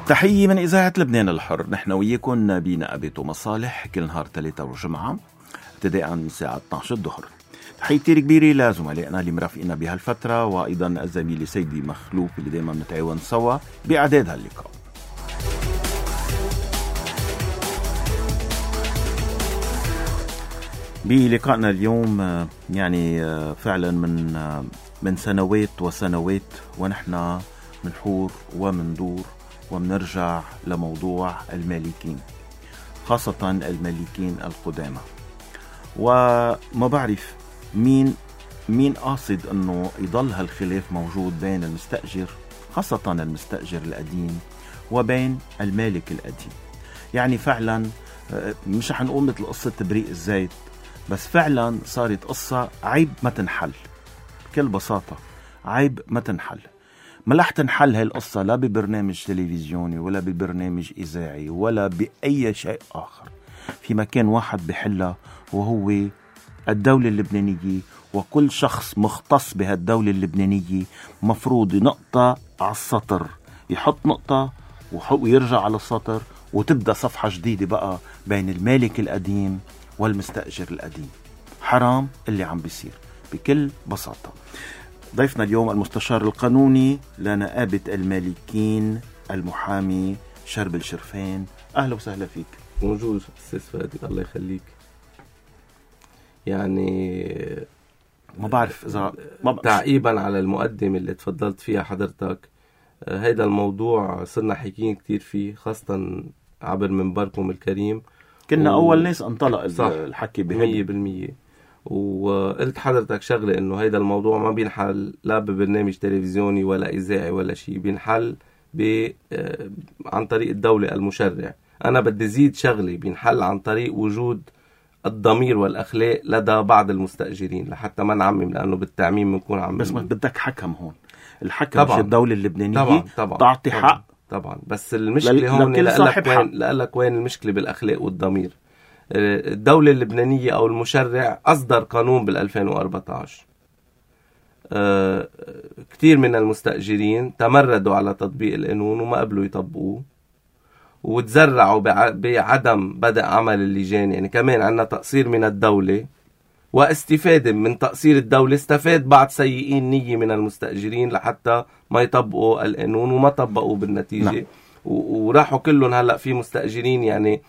تحية من إذاعة لبنان الحر. نحن وياكم بنقابة ومصالح كل نهار ثلاثة وجمعة ابتداء من الساعة 12 الظهر. تحية كتير كبيرة لزملائنا اللي مرافقين بهالفترة، وأيضا الزميل سيدي مخلوف اللي دايما نتعاون سوا بإعداد هاللقاء. بلقائنا اليوم يعني فعلا من سنوات وسنوات ونحن منحور ومندور ومنرجع لموضوع المالكين، خاصة المالكين القدامى. وما بعرف مين قاصد انه يضل هالخلاف موجود بين المستأجر، خاصة المستأجر القديم، وبين المالك القديم. يعني فعلا مش رح نقول مثل قصة تبريق الزيت، بس فعلا صارت قصة عيب ما تنحل. بكل بساطة عيب ما تنحل. ما رح تنحل هاي القصة لا ببرنامج تلفزيوني ولا ببرنامج إذاعي ولا بأي شيء آخر. في مكان واحد بحلها، وهو الدولة اللبنانية، وكل شخص مختص بهالدولة اللبنانية مفروض نقطة على السطر، يحط نقطة ويرجع على السطر، وتبدأ صفحة جديدة بقى بين المالك القديم والمستأجر القديم. حرام اللي عم بيصير بكل بساطة. ضيفنا اليوم المستشار القانوني لنقابة المالكين المحامي شربل شرفين. أهلا وسهلا فيك. موجود أستاذ فادي، الله يخليك. يعني ما بعرف إذا تعقيبا على المقدمة اللي تفضلت فيها حضرتك، هيدا الموضوع صرنا حكيين كتير فيه، خاصة عبر منبركم الكريم. كنا أول ناس انطلق الحكي 100%. وقلت حضرتك شغلة إنه هيدا الموضوع ما بينحل لا ببرنامج تلفزيوني ولا إذاعي ولا شيء، بينحل عن طريق الدولة المشرع. أنا بدي زيد شغلة، بينحل عن طريق وجود الضمير والأخلاق لدى بعض المستأجرين، لحتى ما نعمم، لأنه بالتعميم بنكون عم. بس ما بدك حكم هون. الحكم مش الدولة اللبنانية طبعا تعطي حق طبعا. بس المشكلة هون لقلك وين المشكلة بالأخلاق والضمير. الدولة اللبنانية أو المشرع أصدر قانون بال2014. كتير من المستأجرين تمردوا على تطبيق القانون وما قبلوا يطبقوه، وتزرعوا بعدم بدء عمل اللجان. يعني كمان عنا تقصير من الدولة، واستفادة من تقصير الدولة استفاد بعض سيئين نية من المستأجرين لحتى ما يطبقوا القانون، وما طبقوا بالنتيجة. نعم. وراحوا كلهم هلأ في مستأجرين يعني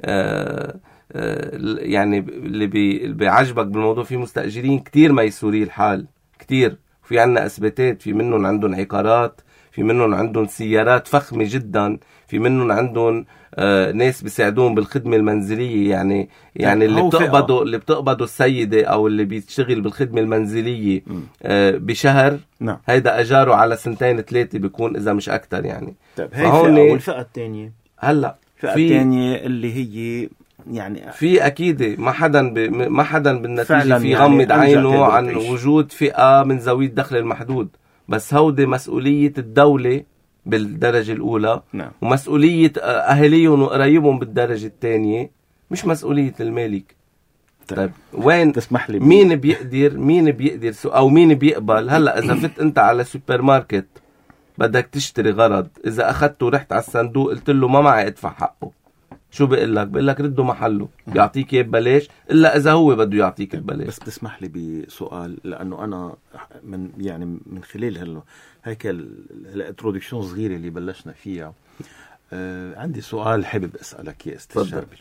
يعني اللي بيعجبك بالموضوع، في مستأجرين كتير ميسوري الحال كتير. في عنا أثباتات، في منهم عندهم عقارات، في منهم عندهم سيارات فخمة جدا، في منهم عندهم ناس بيساعدون بالخدمة المنزلية. يعني اللي بتقبضوا السيدة أو اللي بيشتغل بالخدمة المنزلية بشهر، نعم. هيدا أجاره على 2-3 بيكون إذا مش أكتر. يعني طيب هاي فئة. والفئة الثانية هلأ الفئة الثانية اللي هي يعني في أكيد ما حدا بالنتيجة في غمض عينه عن وجود فئة من ذوي الدخل المحدود، بس هودي مسؤولية الدولة بالدرجة الأولى. نعم. ومسؤولية أهليهم وقرايبهم بالدرجة الثانية، مش مسؤولية المالك. طيب وين تسمح لي مين بيقدر أو مين بيقبل؟ هلأ إذا فت أنت على سوبر ماركت بدك تشتري غرض، إذا أخدته ورحت على الصندوق قلت له ما معي أدفع حقه، شو بيقول لك؟ رده محله، يعطيك اياه ببلاش، الا اذا هو بده يعطيك ببلاش. بس تسمح لي بسؤال، لانه انا من خلال هيك الانترودكشن صغيره اللي بلشنا فيها، عندي سؤال حابب اسالك يا استاذ شربل.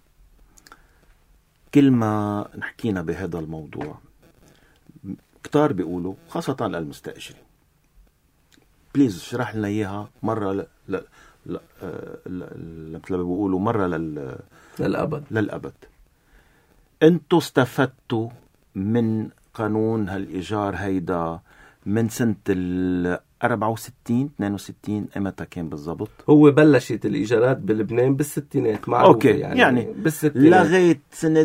كل ما نحكينا بهذا الموضوع كتار بيقولوا، خاصه للمستأجرين، بليز اشرح لنا اياها مره مثل ما بيقولوا مرة للأبد. انتوا استفدتوا من قانون هالإيجار هيدا من سنة 64-62 امتى كان بالضبط؟ هو بلشت الإيجارات بلبنان بالستينات، معروفة. أوكي. يعني بالستينات لغاية سنة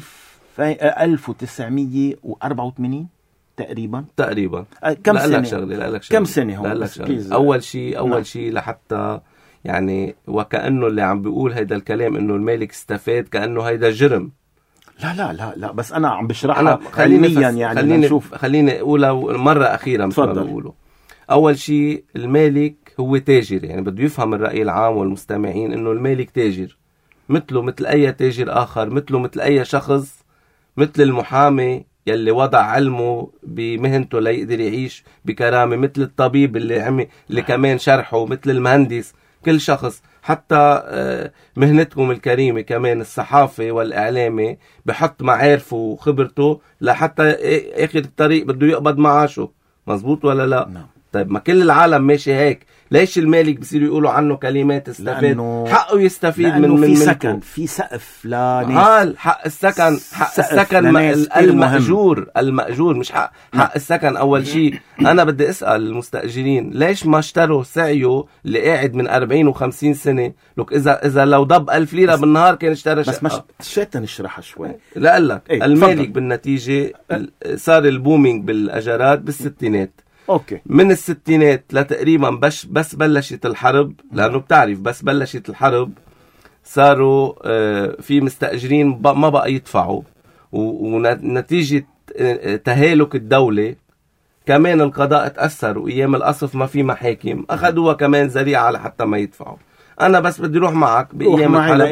1984 تقريبا. كم سنة؟ كم سنة هون؟ أول شيء لحتى يعني وكأنه اللي عم بيقول هيدا الكلام إنه المالك استفاد، كأنه هيدا جرم. لا بس أنا عم بشرحها علميا. يعني خليني أقولها مرة أخيرة مثل ما بيقولوا. أول شيء المالك هو تاجر، يعني بده يفهم الرأي العام والمستمعين انه المالك تاجر، مثله مثل اي تاجر اخر، مثله مثل اي شخص، مثل المحامي يلي وضع علمه بمهنته ليقدر يعيش بكرامة، مثل الطبيب اللي كمان شرحه، مثل المهندس، كل شخص. حتى مهنتكم الكريمة كمان الصحافة والإعلامي بحط معارفه وخبرته لحتى آخر الطريق بده يقبض معاشه. مزبوط ولا لا؟ نعم. طيب ما كل العالم ماشي هيك، ليش المالك بصيروا يقولوا عنه كلمات استفاد؟ حقه يستفيد من في ملكه. سكن، في سقف لناس. حق السكن، حق السكن المأجور مش حق السكن. أول شيء أنا بدي أسأل المستأجرين ليش ما اشتروا سعيه اللي قاعد من 40 و50 سنة؟ لك إذا لو ضب 1000 ليرة بالنهار كان اشترى شقة. بس شئت نشرحها شوي. لا أقول لك المالك فضل. بالنتيجة صار البومينج بالأجارات بالستينات. أوكي. من الستينات لتقريبا بس بلشت الحرب، لأنه بتعرف بس بلشت الحرب صاروا في مستأجرين ما بقى يدفعوا، ونتيجة تهالك الدولة كمان القضاء تأثر، وأيام القصف ما في محاكم أخذوها كمان ذريعة لحتى ما يدفعوا. أنا بس بدي روح معك بأيام الحرب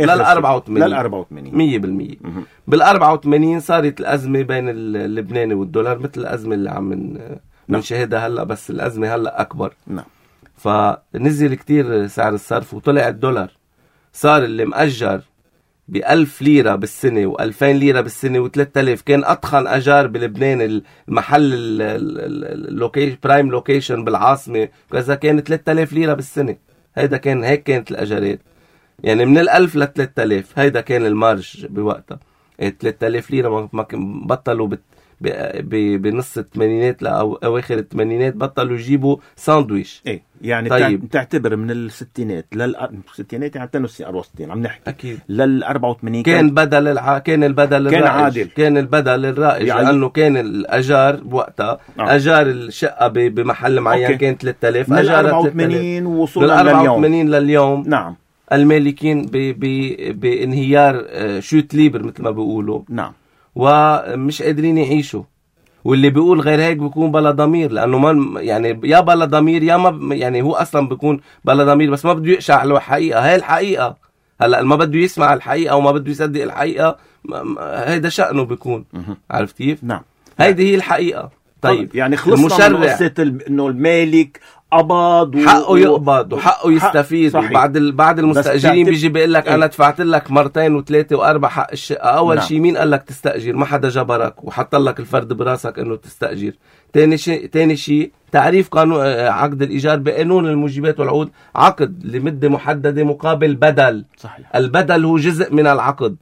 لل84 بال84 صارت الأزمة بين اللبناني والدولار مثل الأزمة اللي عم نشاهدها هلأ، بس الأزمة هلأ أكبر. نعم. فنزل كتير سعر الصرف وطلع الدولار، صار اللي مأجر ب1000 ليرة بالسنة و2000 ليرة بالسنة و3000. كان أتخن أجار بلبنان المحل برايم لوكيشن بالعاصمة كذا كان 3000 ليرة بالسنة. هيدا كان هيك كانت الأجارات، يعني من 1000 ل3000 هيدا كان المارج بوقتها. 3000 ليرة ما بطلوا بنص الثمانينات أو أواخر الثمانينات بطلوا يجيبوا ساندويش. يعني طيب. تعتبر من الستينات الستينات يعني 62 عم نحكي أكيد لل84 كان البدل كان عادل، كان البدل الرائج يعني لأنه كان الأجار بوقتها أجار الشقة بمحل معين كان 3000. من 84 وصلنا لليوم. نعم. المالكين بانهيار شوت ليبر مثل ما بيقولوا. نعم. ومش قادرين يعيشوا، واللي بيقول غير هيك بيكون بلا ضمير، لانه ما يعني يا بلا ضمير يا ما يعني هو اصلا بيكون بلا ضمير بس ما بده يقشع على الحقيقه. هاي الحقيقه هلا ما بده يسمع الحقيقه وما بده يصدق الحقيقه، هيدا شأنه بيكون. عرفت كيف؟ نعم. هيدي هي الحقيقه. طيب يعني خلصنا من قصه انه المالك قبض حقه يقبض وحقه يستفيد. بعد المستأجرين بيجي بيقول لك انا دفعت لك مرتين وثلاثه واربع حق الشقه. اول شيء مين قال لك تستأجر؟ ما حدا جبرك وحط لك الفرد براسك انه تستأجر. ثاني شيء تعريف قانون عقد الايجار بقانون الموجبات والعقود عقد لمده محدده مقابل بدل. صحيح. البدل هو جزء من العقد.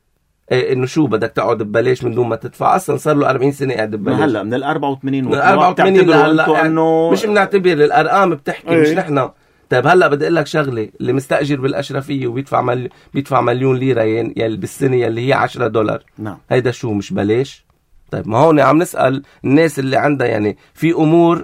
انه شو بدك تقعد ببلاش من دون ما تدفع؟ اصلا صار له 40 سنه قاعد ببلاش. هلا من ال84 لهلا انه مش بنعتبر الارقام بتحكي مش نحن. طيب هلا بدي اقول لك شغله، اللي مستاجر بالاشرفيه وبيدفع مليون ليره يلي بالسنه يلي هي $10. نعم. هيدا شو مش بلاش؟ طيب ما هون عم نسال الناس اللي عندها يعني في امور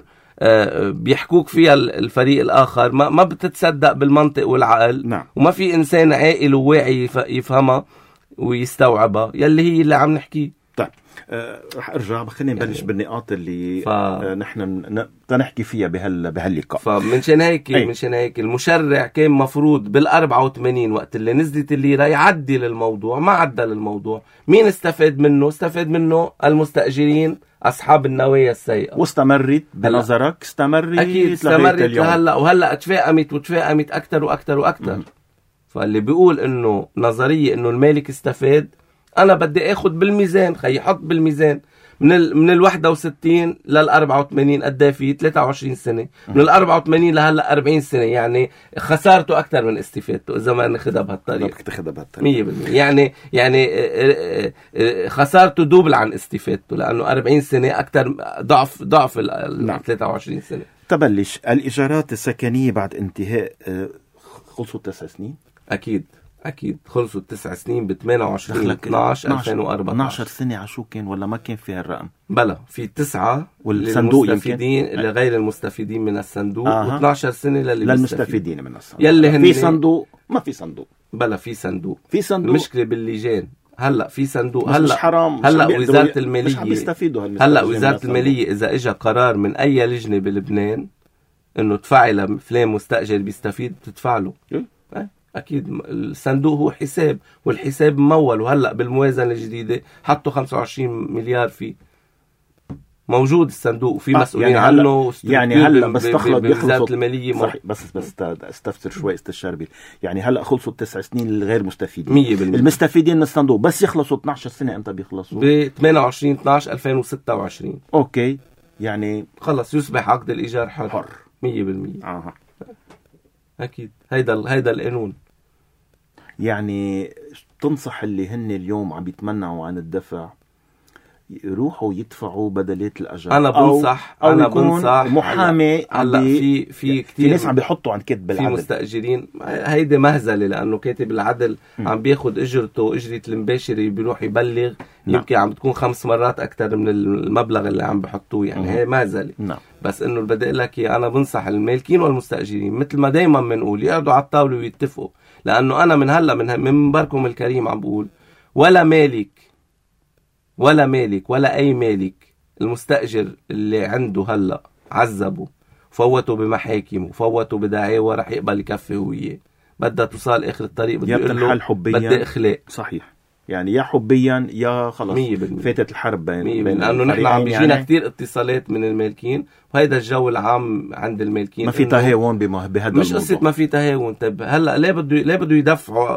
بيحكوك فيها الفريق الاخر ما بتتصدق بالمنطق والعقل. نعم. وما في انسان عاقل وواعي يفهمها ويستوعبها يلي هي اللي عم نحكيه. طيب رح ارجع خلينا نبلش بالنقاط اللي نحن نحكي فيها بهاللقاء. فمنشان هيك المشرع كان مفروض بال84 وقت اللي نزلت الليرة يعدل الموضوع. ما عدل الموضوع. مين استفاد منه؟ استفاد منه المستأجرين أصحاب النوايا السيئة. واستمرت بنظرك؟ أكيد استمرت لهلا، وهلا تفاقمت أكتر وأكتر وأكتر. فاللي بيقول إنه نظرية إنه المالك استفاد، أنا بدي أخذ بالميزان. خي حط بالميزان من 61 لل84 قد في 23 سنة. من 84 لهلا 40 سنة، يعني خسارته أكتر من استفادته إذا ما ناخذها بهالطريقة. 100%. يعني خسارته دوبل عن استفادته، لأنه 40 سنة أكتر ضعف ال 23 سنة. تبلش الإيجارات السكنية بعد انتهاء خلصوا 9 سنين. أكيد خلصوا 9 سنين ب 28/12/2014. 12 سنة عشو كان ولا ما كان فيها الرقم؟ بلا في 9 للمستفيدين لغير المستفيدين من الصندوق و12 سنة للمستفيدين من الصندوق. يلي في صندوق ما في صندوق. بلا في صندوق. المشكلة باللجان. هلا في صندوق. هلا حرام. هلا وزارة المالية. مش عم يستفيدوا هلا وزارة المالية إذا إجا قرار من أي لجنة بلبنان انه تدفعي لفلان مستأجر بيستفيد تدفع له. اكيد الصندوق هو حساب، والحساب ممول، وهلا بالموازنه الجديده حطوا 25 مليار فيه، موجود الصندوق وفي مسؤولين يعني عنه. يعني هلا بس بوزاره الماليه صحيح. بس استفسر شوي استاذ شربل، يعني هلا خلصوا ال9 سنين الغير مستفيدين، 100%. المستفيدين من الصندوق بس يخلصوا 12 سنه، امتى بيخلصوا؟ ب 28/12/2026. اوكي، يعني خلص يصبح عقد الايجار حر 100%. اكيد هيدا القانون. يعني تنصح اللي هن اليوم عم بيتمنعوا عن الدفع يروحوا يدفعوا بدلية الأجر؟ أنا بنصح محامي. هلا في كتير ناس عم بيحطوا عن كتب العدل، في مستأجرين. هيدي مهزلة، لأنه كاتب العدل عم بياخد أجرته أجرة المباشرة، بيروح يبلغ يمكن عم بتكون 5 مرات أكتر من المبلغ اللي عم بحطوه، يعني هي مهزلة. بس إنه اللي بدي أقول لك أنا بنصح المالكين والمستأجرين مثل ما دايما بنقول يقعدوا على الطاولة ويتفقوا، لأنه أنا من هلا من منبركم الكريم عم بقول ولا مالك ولا أي مالك المستأجر اللي عنده هلأ عذبه، فوتوا بمحاكم وفوتوا بدعاوى، رح يقبل يكفي هو إياه. بدها توصل آخر الطريق، بده يقول له بدي إخلاء. صحيح، يعني يا حبيا يا خلص 100%. فاتت الحرب بين لأنه نحن عم بيجينا كتير اتصالات من المالكين، وهيدا الجو العام عند المالكين ما في تهاون بهذا مش قصة ما في تهاون. طيب هلأ ليه بده يدفعوا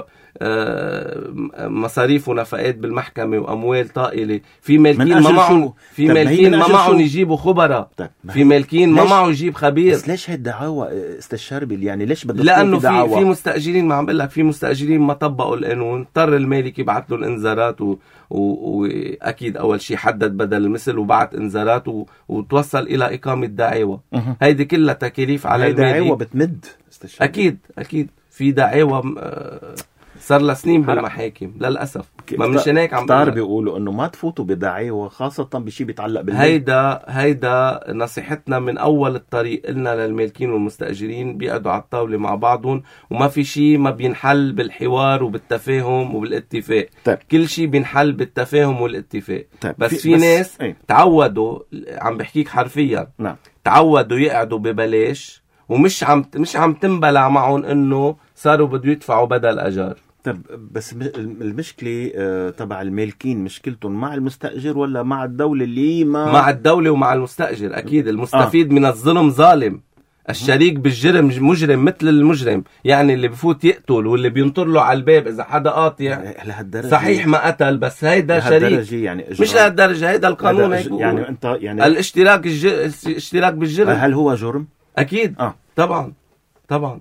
مصاريف ونفقات بالمحكمة وأموال طائلة؟ في مالكين ما معهم يجيبوا خبراء، في مالكين ما معه يجيب خبير. بس ليش هالدعاوى استاذ شربل؟ يعني ليش بدك؟ لأنه في مستأجرين، ما عم بقول لك، في مستأجرين ما طبقوا القانون، اضطر المالك يبعث له الانذارات وأكيد أول شيء حدد بدل المثل وبعت انذارات وتوصل إلى إقامة دعاوى. هيدي كلها تكاليف على المالك. دعاوى بتمد أكيد في دعاوى صار لسنين بالمحاكم للأسف. ما مش هيك عم كتار بيقولوا انه ما تفوتوا بدعاوى، خاصة بشي بيتعلق بالمال. هيدا نصيحتنا من اول الطريق، قلنا للمالكين والمستأجرين بيقعدوا على الطاولة مع بعضهم، وما في شي ما بينحل بالحوار وبالتفاهم وبالاتفاق. طيب. كل شي بينحل بالتفاهم والاتفاق. طيب. بس في ناس تعودوا، عم بحكيك حرفيا، تعودوا يقعدوا ببلاش، ومش عم تنبلع معهم انه صاروا بده يدفعوا بدل اجار. طب بس المشكلة تبع المالكين مشكلتهم مع المستأجر ولا مع الدولة اللي مع الدولة ومع المستأجر. أكيد المستفيد من الظلم ظالم، الشريك بالجرم مجرم مثل المجرم، يعني اللي بفوت يقتل واللي بينطر له على الباب إذا حدا قاطع. صحيح ما قتل، بس هيدا شريك. يعني مش لهالدرجة، هيدا القانون هيك يعني أنت يعني الاشتراك بالجرم. هل هو جرم؟ أكيد. طبعا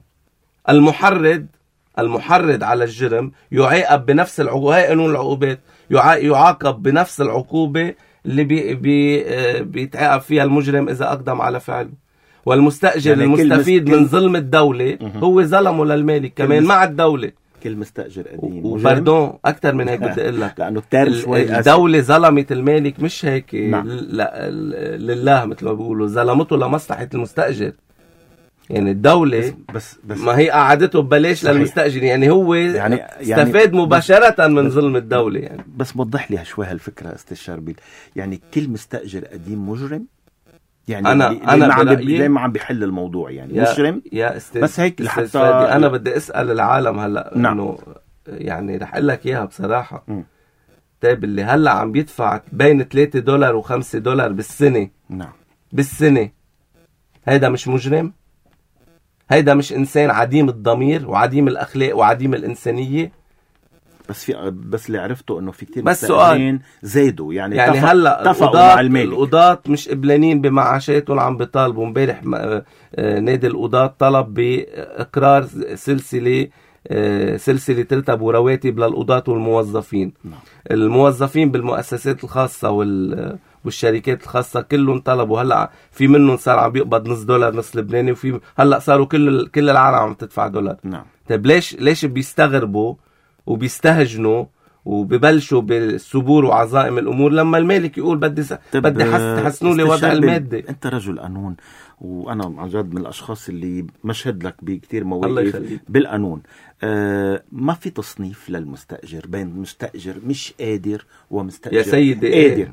المحرض على الجرم يعاقب بنفس العقوبة. هاي قانون العقوبات، يعاقب بنفس العقوبة اللي بيتعاقب فيها المجرم إذا أقدم على فعله. والمستأجر يعني المستفيد من ظلم الدولة هو ظلمه للمالك كمان مع الدولة. كل مستأجر قديم وبردون أكتر من هيك بدي أقول لك، لأنه الدولة ظلمت المالك، مش هيك. لله مثل ما بيقولوا، ظلمته لمصلحة المستأجر. يعني الدولة بس ما هي قعدته ببلاش للمستأجر، يعني هو استفاد مباشرة من ظلم الدولة. يعني بس وضح لي شوي هالفكرة استاذ شربل، يعني كل مستأجر قديم مجرم؟ يعني أنا ما عم بيحل الموضوع، يعني مجرم يا أستاذ. بس هيك لحتى أنا بدي أسأل العالم هلأ إنه يعني رح أقول لك إياها بصراحة. طيب اللي هلأ عم بيدفع بين $3 و$5 بالسنة، بالسنة، هيدا مش مجرم؟ هيدا مش إنسان عديم الضمير وعديم الأخلاق وعديم الإنسانية؟ بس اللي عرفته إنه في كتير مستأجرين زادوا، يعني هلا القضاة مش قبلانين بمعاشاتهم، عم بيطالبوا. امبارح نادي القضاة طلب بإقرار سلسلة رتب ورواتب للقضاة والموظفين. الموظفين بالمؤسسات الخاصة والشركات الخاصة كلهم طلبوا. هلأ في منهم صار عم بيقبض $0.5 نص لبناني، وفي هلأ صاروا كل العالم عم تدفع $. طيب ليش بيستغربوا وبيستهجنوا وبيبلشوا بالصبور وعظائم الأمور لما المالك يقول بدي تحسنوا لي وضع المادة؟ أنت رجل قانون، وأنا عن جد من الأشخاص اللي مشهد لك بكتير الله مواقف يخليك. بالقانون. ما في تصنيف للمستأجر بين مستأجر مش قادر ومستأجر يا سيدي قادر.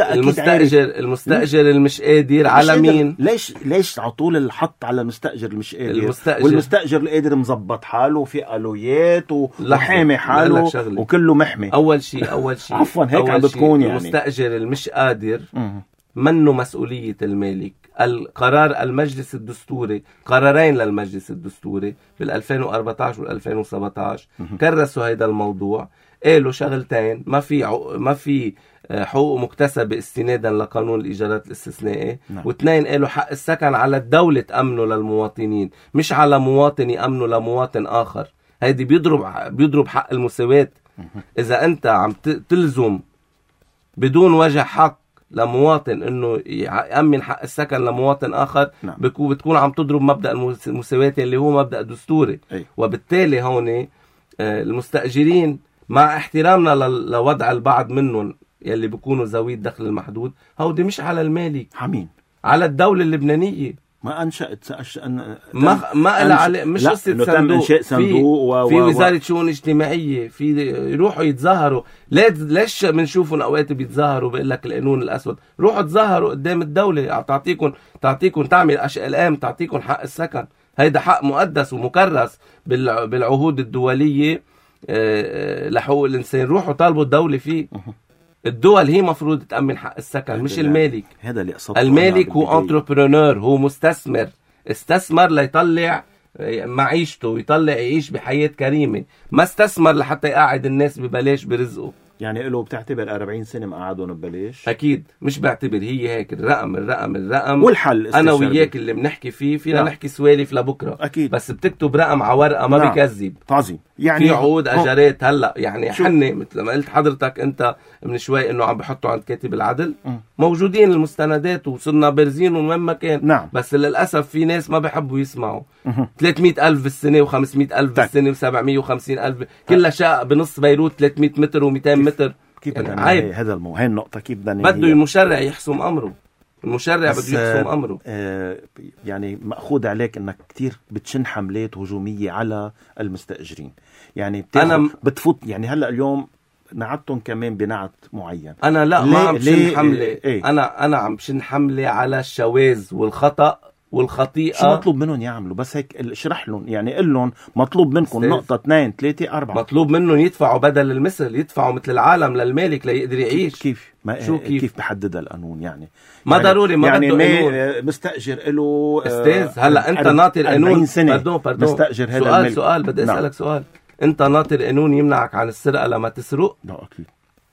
المستأجر المش قادر على مين؟ ليش على طول الحط على المستأجر المش قادر؟ المستأجر. والمستأجر القادر مزبط حاله وفي ألويات وحامي حاله وكله محمي. أول شيء عفوا هيك عم بتكون يعني المستأجر المش قادر منه مسؤولية المالك. القرار المجلس الدستوري، قرارين للمجلس الدستوري بال2014 وال2017 كرسوا هيدا الموضوع. قالوا شغلتين: ما في حقوق مكتسبة استنادا لقانون الإيجارات الاستثنائي. واثنين قالوا حق السكن على الدولة تأمنه للمواطنين، مش على مواطن يأمنه لمواطن آخر. هيدي بيضرب حق المساواة. إذا أنت عم تلزم بدون وجه حق لمواطن انه يأمن حق السكن لمواطن اخر، بتكون عم تضرب مبدأ المساواة اللي هو مبدأ دستوري. وبالتالي هون المستأجرين مع احترامنا لوضع البعض منهم يلي بيكونوا ذوي الدخل المحدود، هودي مش على المالك، حمين على الدولة اللبنانية. ما أنشأت ما إلها عليه، مش قصة صندوق. في وزارة شؤون اجتماعية، في يروحوا يتظاهروا. ليش بنشوفهم أوقات بيتظاهروا بيقول لك القانون الأسود؟ روحوا تظاهروا قدام الدولة، تعطيكم تعمل أشياء، تعطيكم حق السكن. هيدا حق مقدس ومكرس بالعهود الدولية لحقوق الإنسان. روحوا طالبوا الدولة فيه. الدول هي مفروض تأمن حق السكن، مش المالك. هذا اللي المالك هو انتربرونور، هو مستثمر، استثمر ليطلع معيشته ويطلع يعيش بحياة كريمة، ما استثمر لحتى يقعد الناس ببلاش برزقه. يعني له بتعتبر 40 سنة مقعدهم ببلاش؟ أكيد مش بعتبر، هي هيك الرقم والحل أنا وياك اللي بنحكي فينا نحكي سوالف لبكرة أكيد. بس بتكتب رقم على ورقة ما بيكذب. عظيم. يعني في عقود أجارات هلأ يعني حني مثل ما قلت حضرتك أنت من شوي إنه عم بحطوا عند كاتب العدل. موجودين المستندات وصرنا بارزين وين ما كان. بس للأسف في ناس ما بيحبوا يسمعوا. 300,000 بالسنة و500,000 بالسنة و750,000 كلها شقق بنص بيروت 300 متر و200 متر. كيف يعني عيب. هاي النقطة كيف بده المشرع يحسم أمره. المشرع بده يحسم أمره. يعني مأخوذ عليك أنك كتير بتشن حملات هجومية على المستأجرين. يعني بتفوت يعني هلأ اليوم نعتهم كمان بنعت معين. أنا لا ما عم بشن حملة. أنا عم بشن حملة على الشواذ والخطأ والخطيئة. شو مطلوب منهم يعملوا؟ بس هيك اشرح لهم، يعني قل لهم مطلوب منكم نقطة 2 3 4. مطلوب منهم يدفعوا بدل المثل، يدفعوا مثل العالم للمالك ليقدر يعيش. كيف بحدد القانون؟ يعني ما ضروري ما يعني بده قانون. مستأجر له استاذ هلا انت ناطر قانون. باردون مستأجر هذا سؤال بدي اسالك سؤال. انت ناطر قانون يمنعك عن السرقة لما تسرق؟ لا اكيد.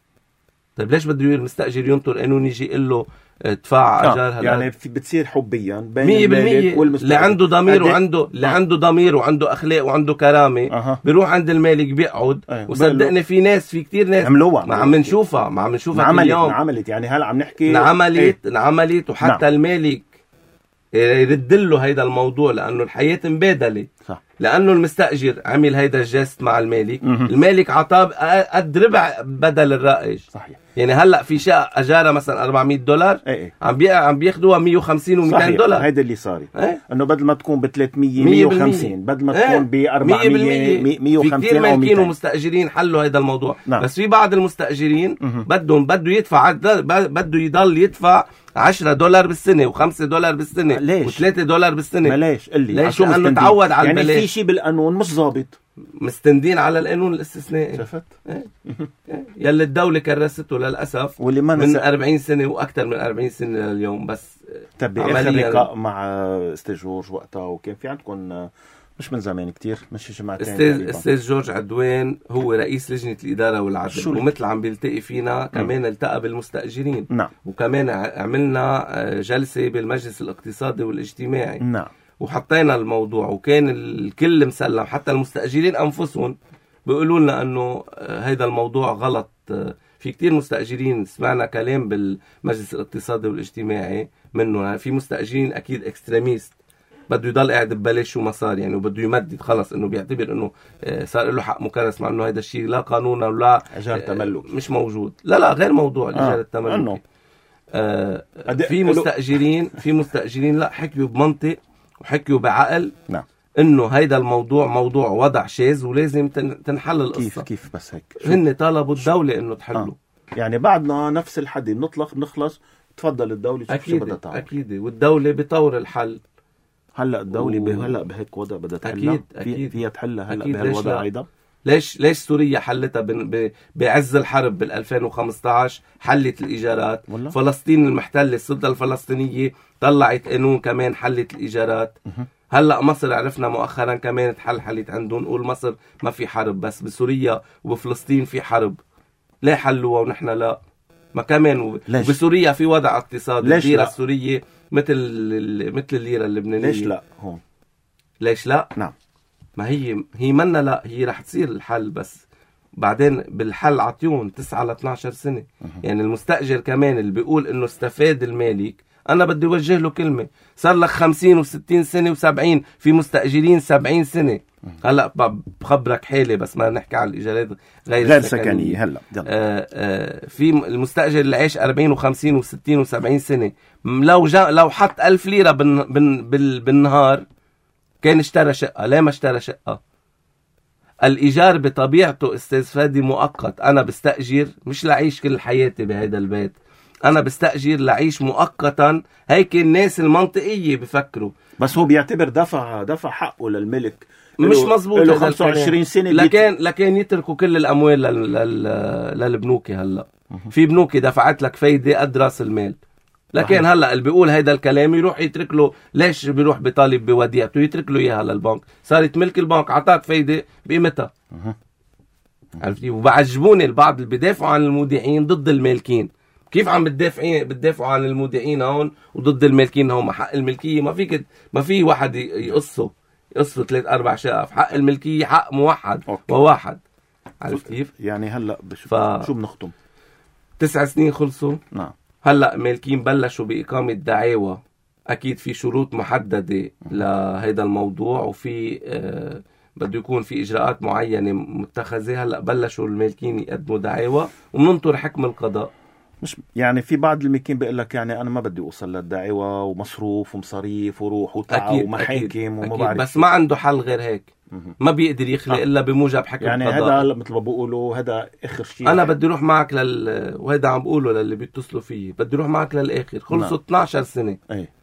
طيب ليش بده المستأجر ينطر قانون يجي يقول له ادفع اجار؟ هلا يعني بتصير حبيا بين المالك والمستأجر. اللي عنده ضمير عنده ضمير وعنده اخلاق وعنده كرامه بيروح عند المالك بيقعد. وصدقني في كتير ناس عملوها، ما عم نشوفها اليوم. عملت يعني هلا عم نحكي انعملت وحتى المالك يرد له هيدا الموضوع لانه الحياه مبادله. صح. لانه المستأجر عمل هيدا الجست مع المالك. المالك عطاه قد ربع بدل الرائج. صحيح. يعني هلا في شقه اجارها مثلا $400 عم بياخدوها 150 و200 دولار. هيدا اللي صار. انه بدل ما تكون ب 300 150 بدل ما تكون ب 400 150 كثير مالكين ومستأجرين حلوا هيدا الموضوع. بس في بعض المستأجرين بده يدفع، بده يضل يدفع $10 بالسنة و$5 بالسنة و$3 بالسنة. ليش؟ ليش؟ لأنه تعود على البلاش. يعني في شيء بالقانون مش ضابط. مستندين على القانون الاستثنائي. شفت؟ يلي الدولة كرسته للأسف من 40 سنة وأكثر من 40 سنة لليوم. بس طب بآخر لقاء مع أستاذ جورج وقتها وكان في عندكم مش من زمان كتير مش جماعتين. أستاذ جورج عدوان هو رئيس لجنة الإدارة والعدل ومثل عم بيلتقي فينا كمان التقى بالمستأجرين. وكمان عملنا جلسة بالمجلس الاقتصادي والاجتماعي. وحطينا الموضوع وكان الكل مسلم، حتى المستأجرين أنفسهم بيقولوا لنا أنه هيدا الموضوع غلط. في كتير مستأجرين سمعنا كلام بالمجلس الاقتصادي والاجتماعي منه. في مستأجرين أكيد إكستريميست بده يضل قاعد ببلاش ومصاري يعني، وبده يمدد خلص انه بيعتبر انه صار له حق مكرس، مع انه هذا الشيء لا قانونا ولا اجار تملك مش موجود. لا غير موضوع الاجار التملك. في مستأجرين لا حكيوا بمنطق وحكيوا بعقل. نعم. انه هيدا الموضوع موضوع وضع شاذ ولازم تنحل القصة. كيف بس هيك هن طلبوا الدولة انه تحله. يعني بعدنا نفس الحدي بنخلص تفضل الدولة شو بدها تعمل. اكيد والدولة بطور الحل. هلا الدولة هلا بهيك وضع بدها تحلها. أكيد. فيها تحلها هلا بهالوضع ايضا. ليش سوريا حلتها بعز الحرب بال 2015 حلت الإيجارات. والله. فلسطين المحتلة السلطة الفلسطينية طلعت قانون كمان حلت الإيجارات. هلا مصر عرفنا مؤخرا كمان حلت عندهم. نقول مصر ما في حرب بس بسوريا وبفلسطين في حرب. ليه حلوها ونحن لا؟ ما كمان بسوريا في وضع اقتصادي. الليرة السورية مثل الليرة اللبنانية. ليش لا هون؟ ليش لا؟ نعم. ما هي منا لا هي رح تصير الحل بس بعدين بالحل عطيون 9 ل 12 سنة. يعني المستأجر كمان اللي بيقول انه استفاد المالك انا بدي اوجه له كلمة. صار لك 50 و60 سنة و70 في مستأجرين 70 سنة. هلا بخبرك حالي بس ما نحكي على الإيجارات غير سكنية. هلا في المستأجر اللي عايش 40 و50 و60 و70 سنة لو حط 1000 ليرة بالنهار كان اشترى شقة. ليه ما اشترى شقة؟ الإيجار بطبيعته استاذ فادي مؤقت. أنا بستأجر مش لعيش كل حياتي بهذا البيت. أنا بستأجر لعيش مؤقتا. هيك الناس المنطقية بفكروا. بس هو بيعتبر دفع حقه للملك. مش مزبوط. له 25 سنة. لكن يتركوا كل الأموال للبنوك. هلا في بنوك دفعت لك فايدة قد راس المال. لكن هلا اللي بيقول هيدا الكلام يروح يترك له. ليش بيروح بطالب بوديعته يترك له اياها للبنك؟ صارت ملك البنك عطاك فايده بقيمتها. عرفتي؟ وبعجبوني البعض اللي بيدافعوا عن المودعين ضد المالكين. كيف عم بتدافعوا عن المودعين هون وضد المالكين هون؟ حق الملكيه ما في واحد يقصه 3-4 شقق. حق الملكيه حق موحد وواحد. عرفت كيف؟ يعني هلا شو بنختم 9 سنين خلصوا. نعم. هلأ مالكين بلشوا بإقامة دعاوى. أكيد في شروط محددة لهذا الموضوع وفي بده يكون في إجراءات معينة متخذة. هلأ بلشوا المالكين يقدموا دعاوى ومننطر حكم القضاء. مش يعني في بعض المالكين بيقول لك يعني أنا ما بدي أوصل للدعاوى ومصروف ومصاريف وروح وتعب ومحاكم وما بعرف. بس ما عنده حل غير هيك. ما بيقدر يخلق إلا بموجب حكم يعني القضاء. يعني هذا مثل ما بقولوا هذا آخر شيء. أنا بدي أروح معك وهذا عم بقوله للي بيتصلوا فيه. بدي أروح معك للآخر. خلصوا 12 سنة.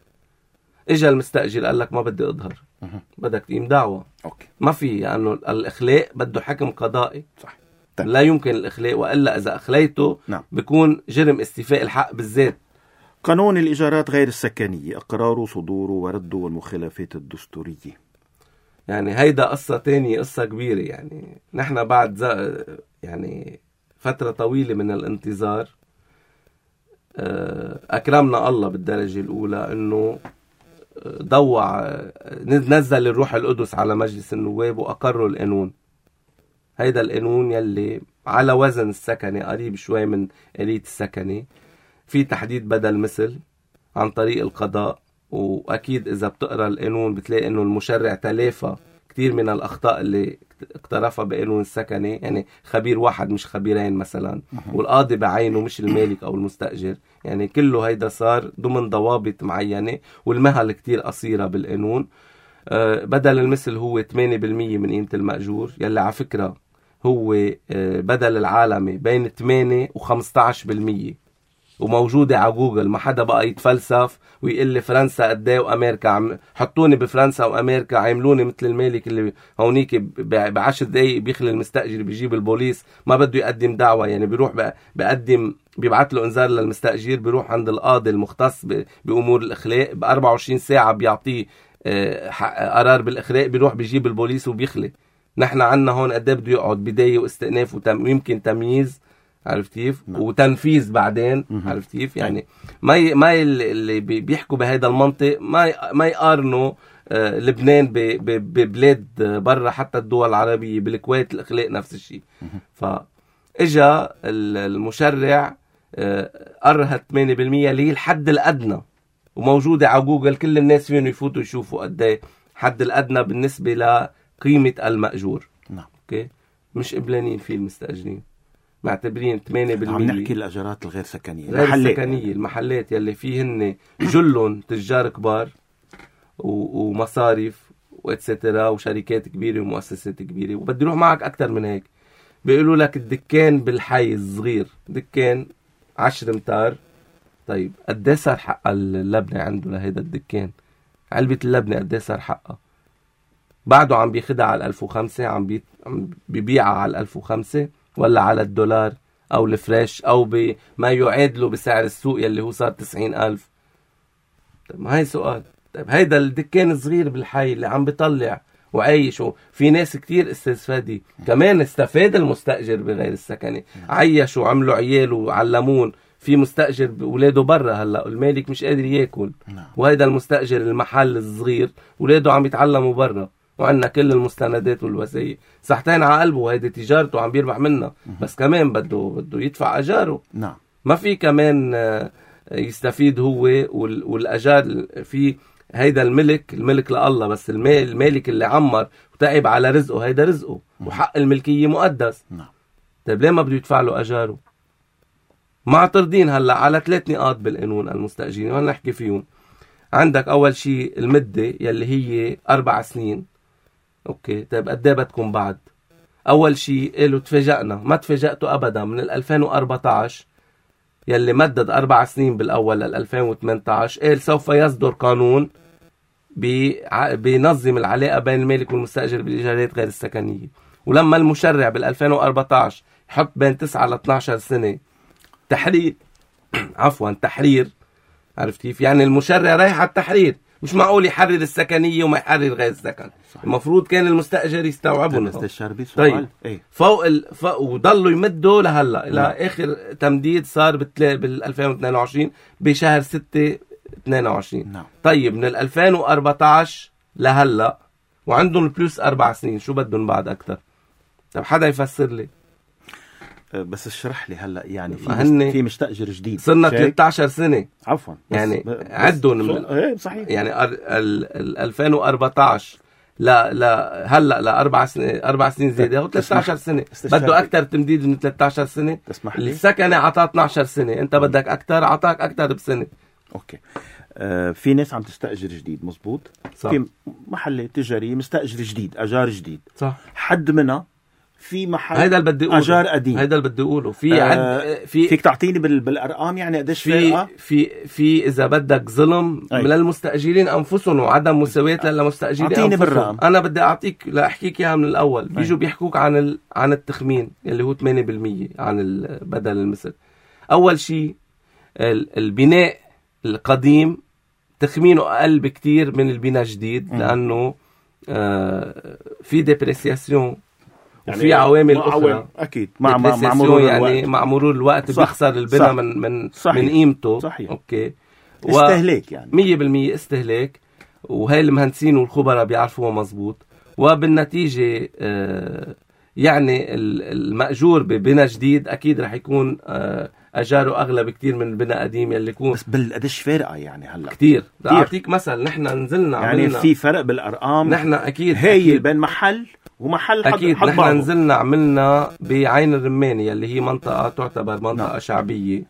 إجا المستأجر قال لك ما بدي أظهر. بدك تقيم دعوة. ما في يعني الإخلاء بده حكم قضائي. صح. لا يمكن الإخلاء وإلا إذا أخليته بيكون جرم استيفاء الحق بالذات. قانون الإيجارات غير السكنية إقراره صدوره ورده والمخالفات الدستورية. يعني هيدا قصة تانية قصة كبيرة. يعني نحن بعد يعني فترة طويلة من الانتظار أكرمنا الله بالدرجة الأولى أنه نزل الروح القدس على مجلس النواب وأقروا القانون. هيدا القانون يلي على وزن السكني قريب شوي من آلية السكني. في تحديد بدل مثل عن طريق القضاء. وأكيد إذا بتقرأ القانون بتلاقي أنه المشرع تلافى كتير من الأخطاء اللي اقترفها بقانون السكني. يعني خبير واحد مش خبيرين مثلا. والقاضي بعينه مش المالك أو المستأجر. يعني كله هيدا صار ضمن ضوابط معينة والمهل كتير قصيرة بالقانون. بدل المثل هو 8% من قيمة المأجور يلي على فكرة هو بدل العالمي بين 8 و15%. وموجودة على جوجل. ما حدا بقى يتفلسف ويقول لي فرنسا قديه وأمريكا. حطوني بفرنسا وأمريكا عملوني مثل المالك اللي هونيك ب10 دقايق بيخلي المستأجر بيجيب البوليس. ما بده يقدم دعوة. يعني بيروح بيبعت له انذار للمستأجر. بيروح عند القاضي المختص بأمور الإخلاء ب24 ساعة بيعطيه قرار بالإخلاء. بيروح بيجيب البوليس وبيخلي. نحن عنا هون قديه بده يقعد بداية واستئناف ويمكن تمييز. عرفت كيف؟ وتنفيذ بعدين. عرفت كيف؟ يعني ما اللي بيحكوا بهذا المنطق ما يقارنوا لبنان ببلاد برا حتى الدول العربية. بالكويت الإخلاء نفس الشيء. فإجا المشرع قرها 8% اللي هي الحد الأدنى. وموجودة على جوجل كل الناس فيهم يفوتوا يشوفوا قديه حد الأدنى بالنسبة لقيمة المأجور. نعم. أوكي. مش قبلانين فيه المستأجرين. معتبرين 8%. عم نحكي الأجارات الغير سكنية، غير السكنية، المحلات يلي فيهن جلهم تجار كبار ومصارف واتسترا وشركات كبيرة ومؤسسات كبيرة. وبدي روح معك أكتر من هيك، بيقولوا لك الدكان بالحي الصغير، دكان 10 امتار، طيب قد صار حق اللبنة عنده لهيدا الدكان؟ علبة اللبنة قد صار حقها؟ بعده عم بيخدها على 1005، عم بيبيعها على 1005 ولا على الدولار أو الفريش أو بما يعادله بسعر السوق يلي هو صار 90,000؟ طيب ما هي سؤال. طيب هيدا الدكان الصغير بالحي اللي عم بيطلع وعيش، في ناس كتير استفادي كمان، استفاد المستأجر بغير السكني، عيشوا وعملوا عيال وعلمون. في مستأجر ولاده برا هلا، المالك مش قادر ياكل، وهيدا المستأجر المحل الصغير ولاده عم يتعلموا برا، وعندنا كل المستندات والوثائق، صحتين على قلبه، هيدي تجارته عم بيربح منها، بس كمان بده يدفع أجاره. نعم. ما في كمان يستفيد هو والأجار. في هيدا الملك لله، بس المالك اللي عمر وتعب على رزقه، هيدا رزقه وحق الملكية مقدس. طيب ليه ما بده يدفع له أجاره؟ معترضين هلا على 3 نقاط بالقانون المستأجرين وهنا نحكي فيهم. عندك أول شيء المدة يلي هي 4 سنين. أوكي، طيب قد ايه بدكم بعد؟ أول شيء قالوا تفاجأنا، ما تفاجأتوا أبدا، من 2014 يلي مدد 4 سنين بالأول لل 2018 قال سوف يصدر قانون بينظم العلاقة بين المالك والمستأجر بالإيجارات غير السكنية. ولما المشرع بال 2014 يحط بين 9 ل 12 سنة تحرير تحرير، عرفت كيف؟ يعني المشرع رايح على التحرير، مش معقول يحرر السكنية وما يحرر غير السكن. المفروض كان المستأجر يستوعبه. طيب فوق وضلوا يمدوا لهلا الى اخر تمديد صار بال 2022 بشهر 6/22. طيب من ال 2014 لهلا وعندهم بلس 4 سنين، شو بدهم بعد اكثر؟ طب حدا يفسر لي. بس اشرح لي هلا، يعني في مستأجر جديد صرنا 13 سنة عفوا، يعني عدهم من صحيح، يعني ال 2014 لا هلا ل 4 سنين زياده، هو 13 سنة. بده اكثر تمديد من 13 سنة. السكنة عطاه 12 سنة، انت بدك اكثر، عطاك اكثر بسنة. اوكي. في ناس عم تستأجر جديد، مزبوط، صح. في محل تجاري مستأجر جديد، اجار جديد، صح. حد منها في محل هيدا اللي بدي اقوله، اجار قديم، هيدا اللي بدي اقوله. فيك تعطيني بالارقام يعني قديش في اذا بدك ظلم للمستاجرين انفسهم وعدم مساواه للمستاجرين اعطيني بالرقم. انا بدي اعطيك لاحكيك اياها من الاول. بيجوا بيحكوك عن التخمين اللي هو 8% عن بدل المثل. اول شيء البناء القديم تخمينه اقل بكتير من البناء الجديد، لانه في ديبريسياسيون يعني وفي عوامل اخرى اكيد مع مرور يعني مع مرور الوقت بيخسر البناء من قيمته. صحيح. اوكي. استهلاك يعني 100% استهلاك، وهي المهندسين والخبراء بيعرفوها مزبوط. وبالنتيجه يعني المأجور ببناء جديد اكيد رح يكون اجاره اغلى بكتير من البناء قديم يلي يكون. بس قديش فارقه يعني هلا كتير. بدي اعطيك مثل، نحن نزلنا يعني عملنا في فرق بالارقام. نحن اكيد هي بين محل ومحل أكيد. نحن نزلنا عملنا بعين الرماني يلي هي منطقة تعتبر منطقة شعبية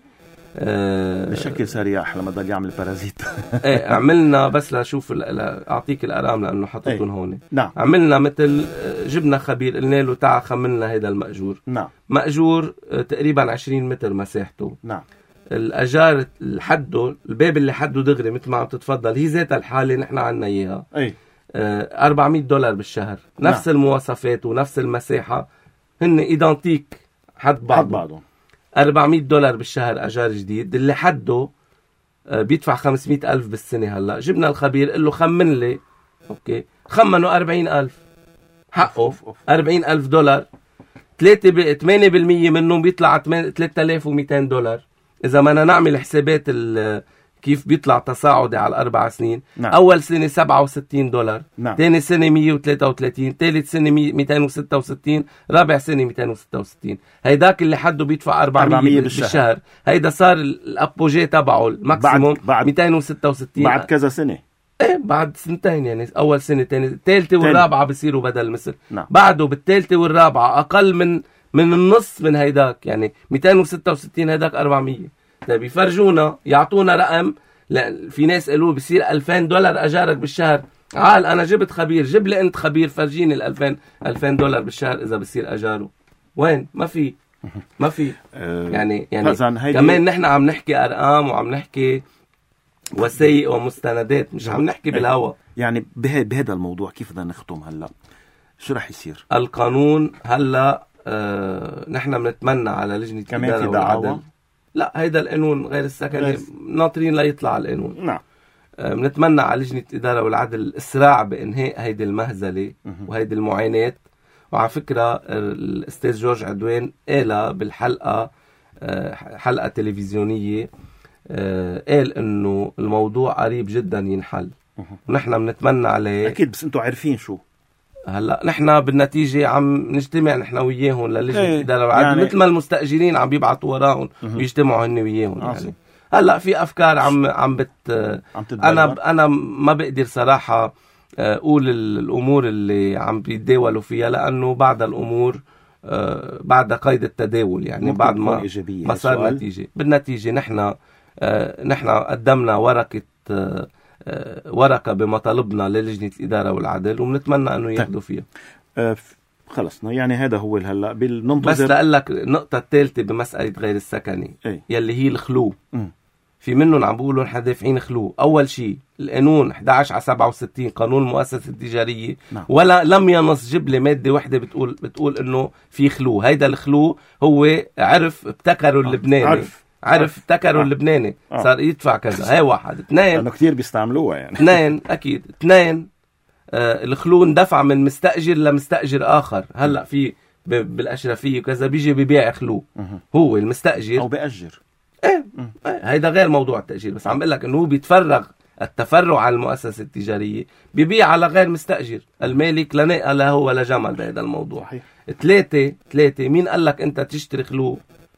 بشكل سريع لما ضل يعمل بارازيت. ايه عملنا بس لشوف اعطيك الارقام لانه حطيتهم هون. نعم. عملنا مثل جبنا خبير قلنا له تعال خملنا هيدا المأجور. نعم. مأجور تقريبا 20 متر مساحته. نعم. الاجار الحده الباب اللي حده دغري مثل ما عم تتفضل هي ذات الحاله نحن عنا اياها. اي $400 بالشهر. نفس المواصفات ونفس المساحة، هن إيدانتيك حد بعضهم. $400 بالشهر أجار جديد، اللي حده بيدفع 500,000 بالسنة. هلأ جبنا الخبير قل له خمن لي. أوكي، خمنوا 40,000 حقه. $40,000 8% منهم بيطلع $3,200. إذا ما نعمل حسابات كيف بيطلع تصاعدي على 4 سنين. نعم. أول سنة $67. نعم. تاني سنة 133. تالت سنة 266. رابع سنة 266. هيداك اللي حده بيدفع 400 بالشهر. هيدا صار الأبوجي تبعه الماكسيموم بعد 266 بعد كذا سنة. ايه بعد سنتين، يعني أول سنة تاني الثالثة والرابعة بصيروا بدل مثل. نعم. بعده بالثالثة والرابعة أقل من النص من هيداك، يعني 266 هيداك 400. طيب يفرجونا يعطونا رقم. لا في ناس قالوا بصير $2000 اجارك بالشهر. عال انا جبت خبير، جيب لي انت خبير فرجيني $2000 بالشهر اذا بصير اجاره. وين؟ ما في يعني كمان نحن عم نحكي ارقام وعم نحكي وثائق ومستندات، مش عم نحكي بالهوا. يعني بهذا الموضوع كيف بدنا نختم هلا؟ شو رح يصير؟ القانون هلا نحن بنتمنى على لجنة الإدارة والعدل. لا هيدا القانون غير السكني ناطرين ليطلع القانون. نعم. بنتمنى على لجنة الإدارة والعدل الإسراع بإنهاء هيدي المهزلة وهيدي المعاناة. وعلى فكرة الأستاذ جورج عدوان قال بالحلقة حلقة تلفزيونية قال إنه الموضوع قريب جدا ينحل، ونحن بنتمنى عليه. أكيد، بس أنتوا عارفين شو هلا نحن بالنتيجة عم نجتمع نحن وياهم للجنة الإدارة والعدل، يعني مثل ما المستأجرين عم بيبعتوا وراهم ويجتمعوا هن وياهم. يعني هلا في أفكار عم أنا ما بقدر صراحة أقول الأمور اللي عم بيتداولوا فيها، لأنه بعد الأمور بعد قيد التداول، يعني بعد ما صار نتيجة. بالنتيجة نحن قدمنا ورقة بمطالبنا للجنة الإدارة والعدل، وبنتمنى أنه ياخدوا فيها. خلصنا، يعني هذا هو هلا بس لأقلك النقطة الثالثة بمسألة غير السكني يلي هي الخلو. في منهم عم بيقولوا نحن دافعين خلو. أول شيء القانون 11/67 قانون المؤسسة التجارية ولا لم ينص جيب لي مادة واحدة بتقول إنه في خلو. هيدا الخلو هو عرف ابتكروا اللبناني، عرف ابتكروا اللبناني صار يدفع كذا. هاي واحد. اثنين لأنه كتير بيستعملوها يعني. اثنين أكيد. اثنين الخلو اندفع من مستأجر لمستأجر آخر. هلأ في بالأشرفية وكذا بيجي ببيع خلو هو المستأجر أو بيأجر. هيدا غير موضوع التأجير، بس عم بقول لك إنه هو بيتفرغ التفرع على المؤسسة التجارية، بيبيع على غير مستأجر. المالك لا ناقة له ولا جمل بهذا الموضوع. ثلاثة مين قال لك أنت تشتري خلو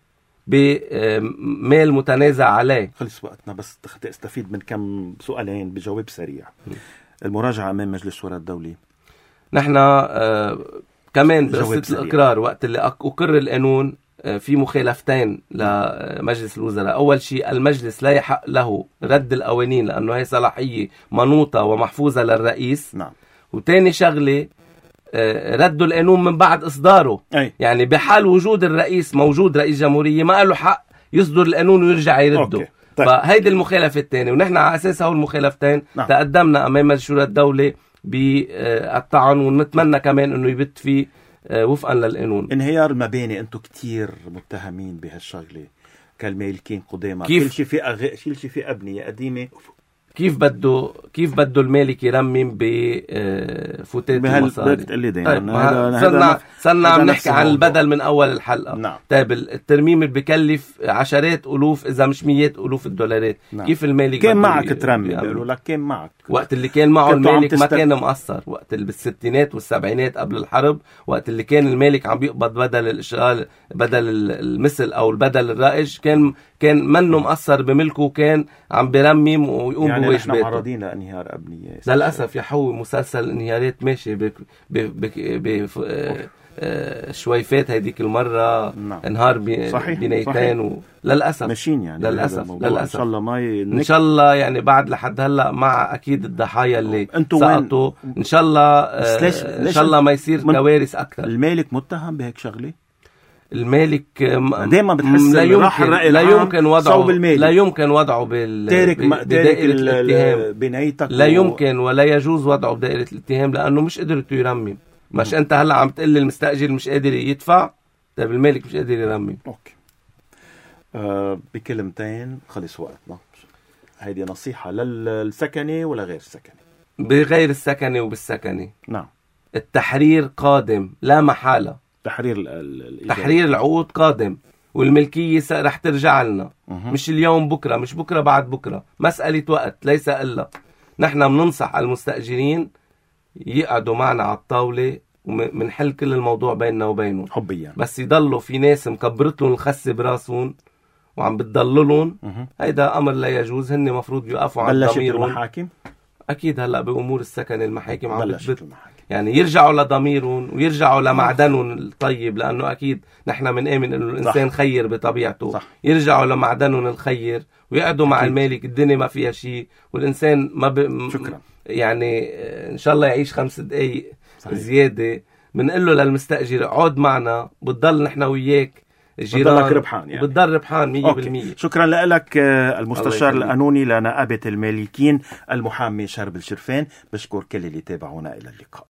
بمال متنازع عليه؟ خلص وقتنا، بس استفيد من كم سؤالين بجواب سريع. المراجعة أمام مجلس الشورى الدولي، نحن كمان بقصة الإقرار وقت اللي أقر القانون في مخالفتين لمجلس الوزراء. أول شيء المجلس لا يحق له رد القوانين لأنه هي صلاحية منوطة ومحفوظة للرئيس. نعم. وتاني شغلة ردوا القانون من بعد إصداره. يعني بحال وجود الرئيس موجود رئيس جمهورية ما له حق يصدر القانون ويرجع يرده. طيب. فهيدي المخالفة الثانية، ونحن على أساس هول المخالفتين تقدمنا أمام مجلس الشورى الدولي بالطعن، ونتمنى كمان أنه يبت فيه وفقا للقانون. انهيار المباني، انتم كتير متهمين بهالشغله كالمالكين قدامى. كل شيء في أبنية قديمة. كيف بده المالك يرمم بفوتات المصاري؟ صرنا عم نحكي عن البدل من اول الحلقه. نعم. طيب الترميم بكلف عشرات الوف اذا مش مئات الوف الدولارات. نعم. كيف المالك كان معك ترمم؟ بيقولوا لك كان معك وقت اللي كان معه المالك ما كان مقصر. وقت اللي بالستينات والسبعينات قبل الحرب، وقت اللي كان المالك عم بيقبض بدل الاشغال، بدل المثل او البدل الرائج، كان منه مقصر بملكه، كان عم بيرمم ويقوم يعني بواجباته. نحن معرضين لانهيار أبنية للأسف يا حو. مسلسل انهيارات ماشي شويفات. هيديك المرة انهار بنايتين للأسف ماشيين يعني. للأسف إن شاء الله إن شاء الله يعني بعد لحد هلا مع أكيد الضحايا اللي سقطوا إن شاء الله إن شاء الله ما يصير كوارث أكثر. المالك متهم بهيك شغلة؟ المالك دايما بتحس لا يمكن وضعه بدائرة الاتهام. بنيتك لا يمكن ولا يجوز وضعه بدائرة الاتهام، لأنه مش قدرت يرمم. مش أنت هلا عم تقول المستأجر مش قادر يدفع، طيب المالك مش قادر يرمم. أوكي. بكلمتين خلص وقتنا. هيدي نصيحة للسكني ولا غير السكني؟ بغير السكني وبالسكني. نعم. التحرير قادم لا محالة. تحرير العقود قادم، والملكية رح ترجع لنا. مش اليوم بكرة، مش بكرة بعد بكرة، مسألة وقت ليس إلا. نحن بننصح المستأجرين يقعدوا معنا على الطاولة ومنحل كل الموضوع بيننا وبينهم حبيا. بس يضلوا في ناس مكبرتلهم الخسة براسهم وعم بتضللهم. هيدا أمر لا يجوز. هن مفروض يقفوا عن ضميرهم. المحاكم؟ أكيد هلأ بأمور السكن المحاكم عم بتبت. يعني يرجعوا لضميرهم ويرجعوا لمعدنهم الطيب، لأنه أكيد نحن بنآمن إنه الإنسان صح. خير بطبيعته. صح. يرجعوا لمعدنهم الخير ويقعدوا مع المالك. الدنيا ما فيها شيء والإنسان ما شكرا. يعني إن شاء الله يعيش 5 دقايق صحيح. زيادة. بنقول له للمستأجر اقعد معنا، بتضل نحن وياك الجيران، بتضلك ربحان يعني. بتضل ربحان 100%. شكرا لك المستشار القانوني لنقابة المالكين المحامي شرب الشرفان. بشكر كل اللي تابعونا. إلى اللقاء.